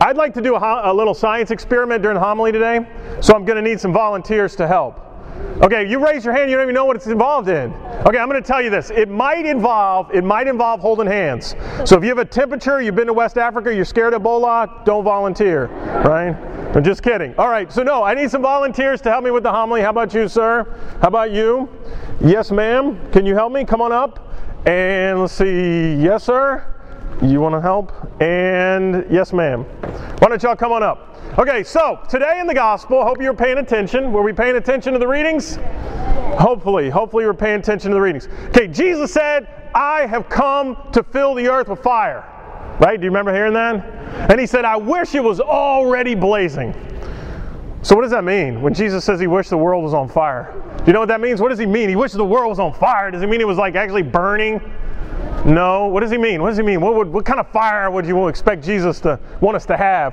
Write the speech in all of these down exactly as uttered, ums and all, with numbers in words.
I'd like to do a, a little science experiment during the homily today, so I'm going to need some volunteers to help. Okay, you raise your hand, you don't even know what it's involved in. Okay, I'm going to tell you this. It might involve, it might involve holding hands. So if you have a temperature, you've been to West Africa, you're scared of Ebola, don't volunteer, right? I'm just kidding. All right, so no, I need some volunteers to help me with the homily. How about you, sir? How about you? Yes, ma'am. Can you help me? Come on up. And let's see. Yes, sir. You want to help? And yes, ma'am. Why don't y'all come on up? Okay, so today in the gospel, hope you're paying attention. Were we paying attention to the readings? Hopefully, hopefully we're paying attention to the readings. Okay, Jesus said, I have come to fill the earth with fire. Right? Do you remember hearing that? And he said, I wish it was already blazing. So what does that mean when Jesus says he wished the world was on fire? Do you know what that means? What does he mean? He wished the world was on fire. Does he mean it was like actually burning? No. What does he mean? What does he mean? What would, what kind of fire would you expect Jesus to want us to have?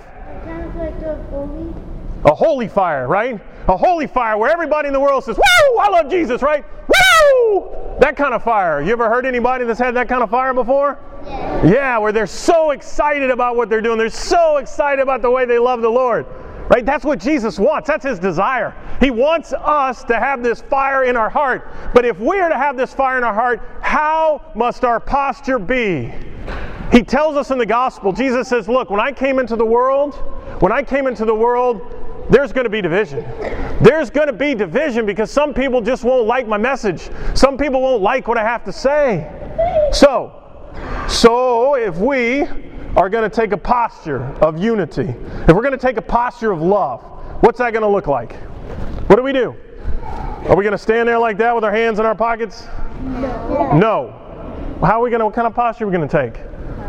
A holy fire, right? A holy fire where everybody in the world says, woo, I love Jesus, right? Woo! That kind of fire. You ever heard anybody that's had that kind of fire before? Yeah. Yeah, where they're so excited about what they're doing. They're so excited about the way they love the Lord. Right? That's what Jesus wants. That's his desire. He wants us to have this fire in our heart. But if we are to have this fire in our heart, how must our posture be? He tells us in the gospel, Jesus says, look, when I came into the world, when I came into the world, there's going to be division. There's going to be division because some people just won't like my message. Some people won't like what I have to say. So, so if we are going to take a posture of unity, if we're going to take a posture of love, what's that going to look like? What do we do? Are we going to stand there like that with our hands in our pockets? No. No. How are we going to, what kind of posture are we going to take?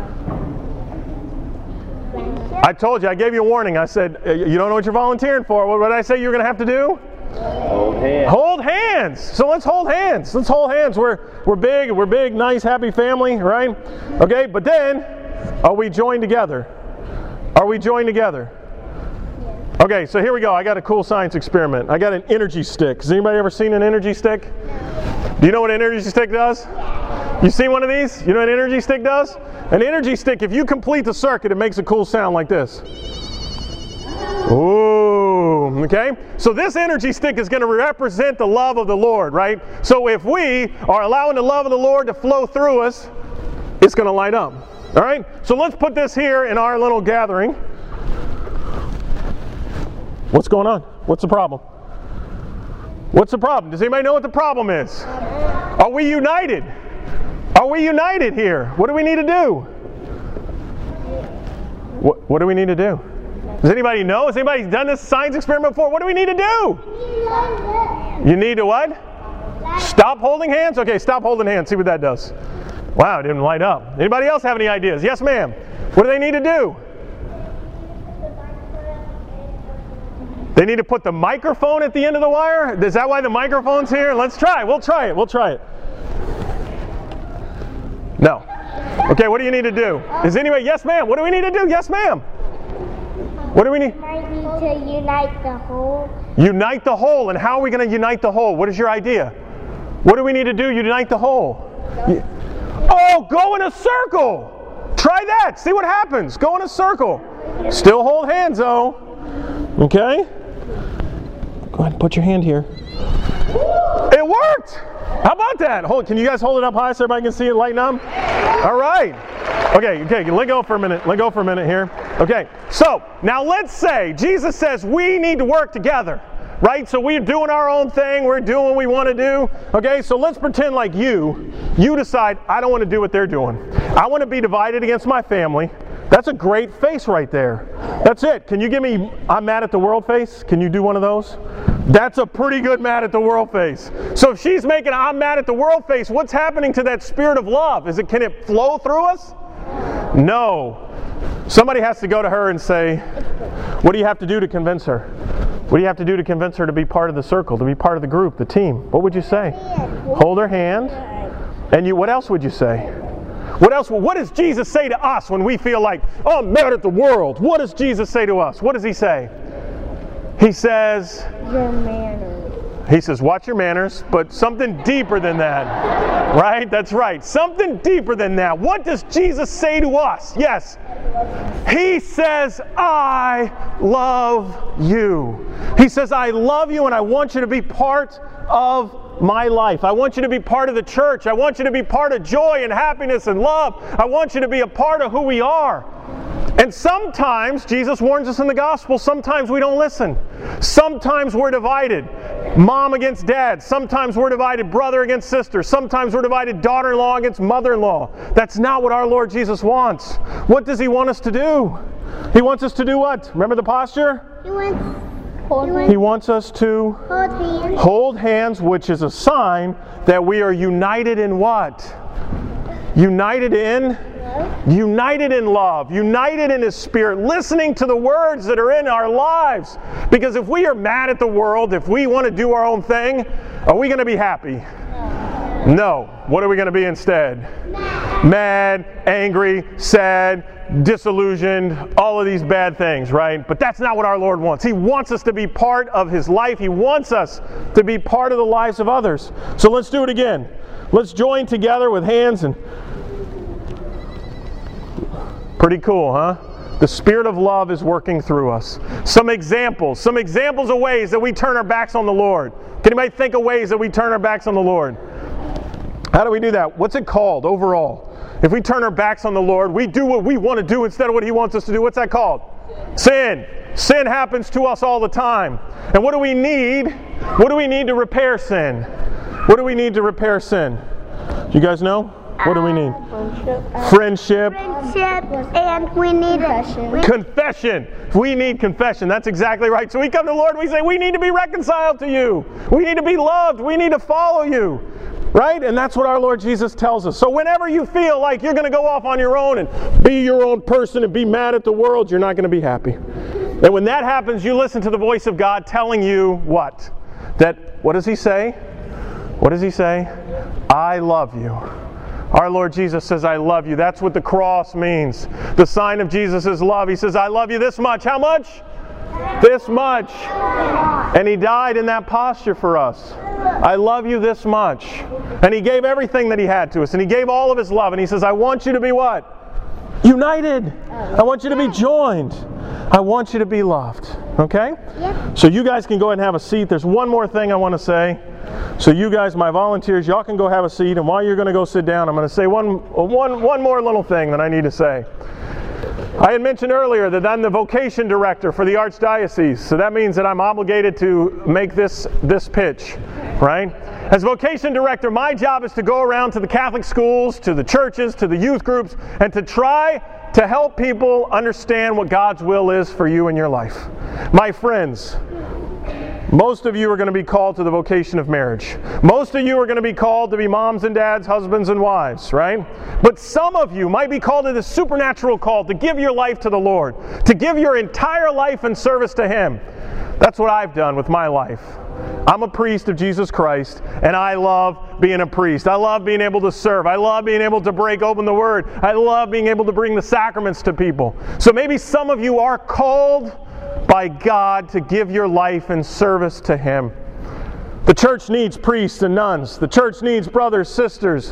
I told you, I gave you a warning. I said, you don't know what you're volunteering for. What did I say you're going to have to do? Hold hands. Hold hands. So let's hold hands. Let's hold hands. We're, we're big, we're big, nice, happy family, right? Okay, but then, are we joined together? Are we joined together? Okay, so here we go. I got a cool science experiment. I got an energy stick. Has anybody ever seen an energy stick? Do you know what an energy stick does? You seen one of these? You know what an energy stick does? An energy stick, if you complete the circuit, it makes a cool sound like this. Ooh, okay? So this energy stick is going to represent the love of the Lord, right? So if we are allowing the love of the Lord to flow through us, it's going to light up. All right? So let's put this here in our little gathering. What's going on? What's the problem? What's the problem? Does anybody know what the problem is? Are we united? Are we united here? What do we need to do? What, what do we need to do? Does anybody know? Has anybody done this science experiment before? What do we need to do? You need to what? Stop holding hands? Okay, stop holding hands. See what that does. Wow, it didn't light up. Anybody else have any ideas? Yes, ma'am. What do they need to do? They need to put the microphone at the end of the wire? Is that why the microphone's here? Let's try it. We'll try it. We'll try it. No. Okay, what do you need to do? Is anybody? Yes, ma'am. What do we need to do? Yes, ma'am. What do we need? We might need to unite the whole. Unite the whole. And how are we going to unite the whole? What is your idea? What do we need to do? Unite the whole. Oh, go in a circle. Try that. See what happens. Go in a circle. Still hold hands, though. Okay? Go ahead and put your hand here. It worked! How about that? Hold, can you guys hold it up high so everybody can see it lighten up? All right. Okay, okay, let go for a minute. Let go for a minute here. Okay, so now let's say Jesus says we need to work together, right? So we're doing our own thing. We're doing what we want to do. Okay, so let's pretend like you, you decide, I don't want to do what they're doing. I want to be divided against my family. That's a great face right there. That's it. Can you give me, I'm mad at the world face? Can you do one of those? That's a pretty good mad at the world face. So if she's making an I'm mad at the world face, what's happening to that spirit of love? Is it, can it flow through us? No. Somebody has to go to her and say, what do you have to do to convince her? What do you have to do to convince her to be part of the circle, to be part of the group, the team? What would you say? Hold her hand. And you, what else would you say? What else? What does Jesus say to us when we feel like, oh, I'm mad at the world? What does Jesus say to us? What does he say? He says, your manners. He says, watch your manners, but something deeper than that. Right? That's right. Something deeper than that. What does Jesus say to us? Yes. He says, I love you. He says, I love you and I want you to be part of my life. I want you to be part of the church. I want you to be part of joy and happiness and love. I want you to be a part of who we are. And sometimes, Jesus warns us in the gospel, sometimes we don't listen. Sometimes we're divided. Mom against dad. Sometimes we're divided brother against sister. Sometimes we're divided daughter-in-law against mother-in-law. That's not what our Lord Jesus wants. What does He want us to do? He wants us to do what? Remember the posture? He wants, hold hands. He wants us to Hold hands. hold hands, which is a sign that we are united in what? United in? United in love, united in His Spirit, listening to the words that are in our lives. Because if we are mad at the world, if we want to do our own thing, are we going to be happy? No. What are we going to be instead? Mad, angry, sad, disillusioned, all of these bad things, right? But that's not what our Lord wants. He wants us to be part of His life. He wants us to be part of the lives of others. So let's do it again. Let's join together with hands and... Pretty cool, huh? The Spirit of love is working through us. Some examples, some examples of ways that we turn our backs on the Lord. Can anybody think of ways that we turn our backs on the Lord? How do we do that? What's it called overall? If we turn our backs on the Lord, we do what we want to do instead of what He wants us to do. What's that called? Sin. Sin happens to us all the time. And what do we need? What do we need to repair sin? What do we need to repair sin? You guys know? What do we need? Friendship. Friendship, and we need confession. Confession. We need confession. That's exactly right. So we come to the Lord and we say, we need to be reconciled to you. We need to be loved. We need to follow you. Right? And that's what our Lord Jesus tells us. So whenever you feel like you're going to go off on your own and be your own person and be mad at the world, you're not going to be happy. And when that happens, you listen to the voice of God telling you what? That, what does He say? What does He say? I love you. Our Lord Jesus says, I love you. That's what the cross means. The sign of Jesus' love. He says, I love you this much. How much? This much. And He died in that posture for us. I love you this much. And He gave everything that He had to us. And He gave all of His love. And He says, I want you to be what? United. I want you to be joined. I want you to be loved. Okay? Yep. So you guys can go ahead and have a seat. There's one more thing I want to say. So you guys, my volunteers, y'all can go have a seat. And while you're going to go sit down, I'm going to say one, one, one more little thing that I need to say. I had mentioned earlier that I'm the vocation director for the Archdiocese. So that means that I'm obligated to make this, this pitch, right? As vocation director, my job is to go around to the Catholic schools, to the churches, to the youth groups, and to try to help people understand what God's will is for you in your life. My friends, most of you are going to be called to the vocation of marriage. Most of you are going to be called to be moms and dads, husbands and wives, right? But some of you might be called to this supernatural call to give your life to the Lord, to give your entire life in service to Him. That's what I've done with my life. I'm a priest of Jesus Christ, and I love being a priest. I love being able to serve. I love being able to break open the Word. I love being able to bring the sacraments to people. So maybe some of you are called by God to give your life in service to Him. The church needs priests and nuns. The church needs brothers, sisters,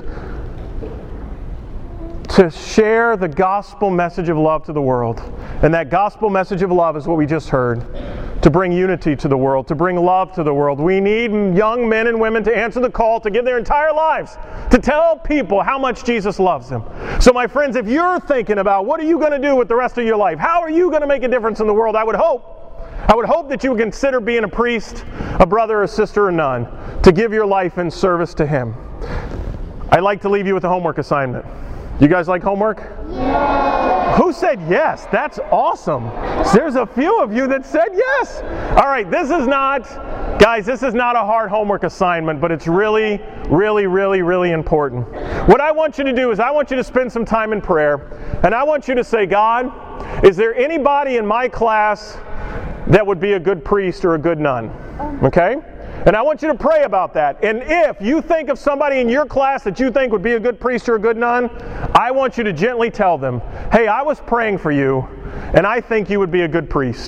to share the gospel message of love to the world. And that gospel message of love is what we just heard. To bring unity to the world, to bring love to the world. We need young men and women to answer the call, to give their entire lives, to tell people how much Jesus loves them. So my friends, if you're thinking about what are you going to do with the rest of your life, how are you going to make a difference in the world, I would hope, I would hope that you would consider being a priest, a brother, a sister, or nun, to give your life in service to Him. I'd like to leave you with a homework assignment. You guys like homework? Yeah. Who said yes? That's awesome. There's a few of you that said yes. All right, this is not, guys, this is not a hard homework assignment, but it's really, really, really, really important. What I want you to do is I want you to spend some time in prayer, and I want you to say, God, is there anybody in my class that would be a good priest or a good nun? Okay? And I want you to pray about that. And if you think of somebody in your class that you think would be a good priest or a good nun, I want you to gently tell them, hey, I was praying for you, and I think you would be a good priest.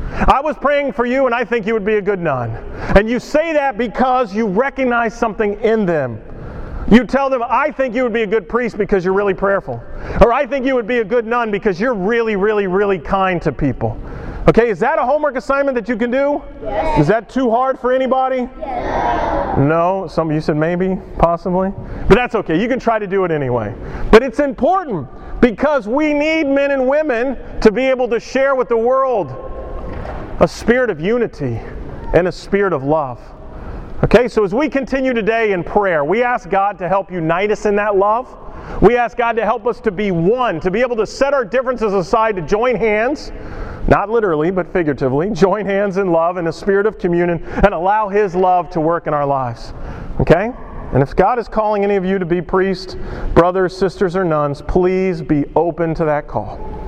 I was praying for you and I think you would be a good nun. And you say that because you recognize something in them. You tell them, I think you would be a good priest because you're really prayerful. Or I think you would be a good nun because you're really, really, really kind to people. Okay, is that a homework assignment that you can do? Yes. Is that too hard for anybody? Yes. No? Some of you said maybe, possibly. But that's okay. You can try to do it anyway. But it's important because we need men and women to be able to share with the world a spirit of unity and a spirit of love. Okay, so as we continue today in prayer, we ask God to help unite us in that love. We ask God to help us to be one, to be able to set our differences aside, to join hands, not literally, but figuratively, join hands in love and a spirit of communion and allow His love to work in our lives. Okay? And if God is calling any of you to be priests, brothers, sisters, or nuns, please be open to that call.